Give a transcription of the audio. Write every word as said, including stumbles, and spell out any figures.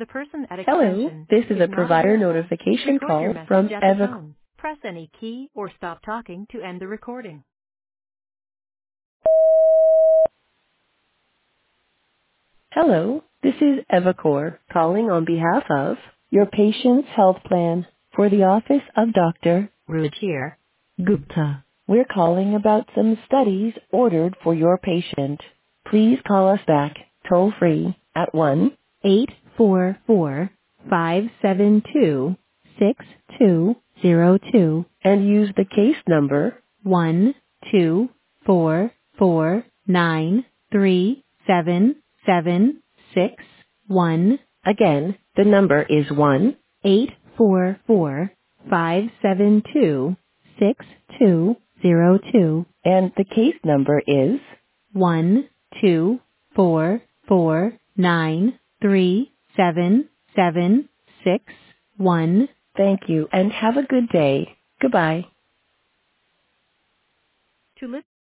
The person at Hello, extension this is is a not provider available. notification Record your call message from at the Eva. tone. Press any key or stop talking to end the recording. Hello, this is EvaCore calling on behalf of your patient's health plan for the office of Doctor Rujir Gupta. We're calling about some studies ordered for your patient. Please call us back toll free at one eight four four, five seven two, six two zero two and use the case number one two four four nine three seven seven six one. Again, the number is one eight four four five seven two six two zero two and the case number is one two four four nine three seven seven six one. Thank you and have a good day. Goodbye. To listen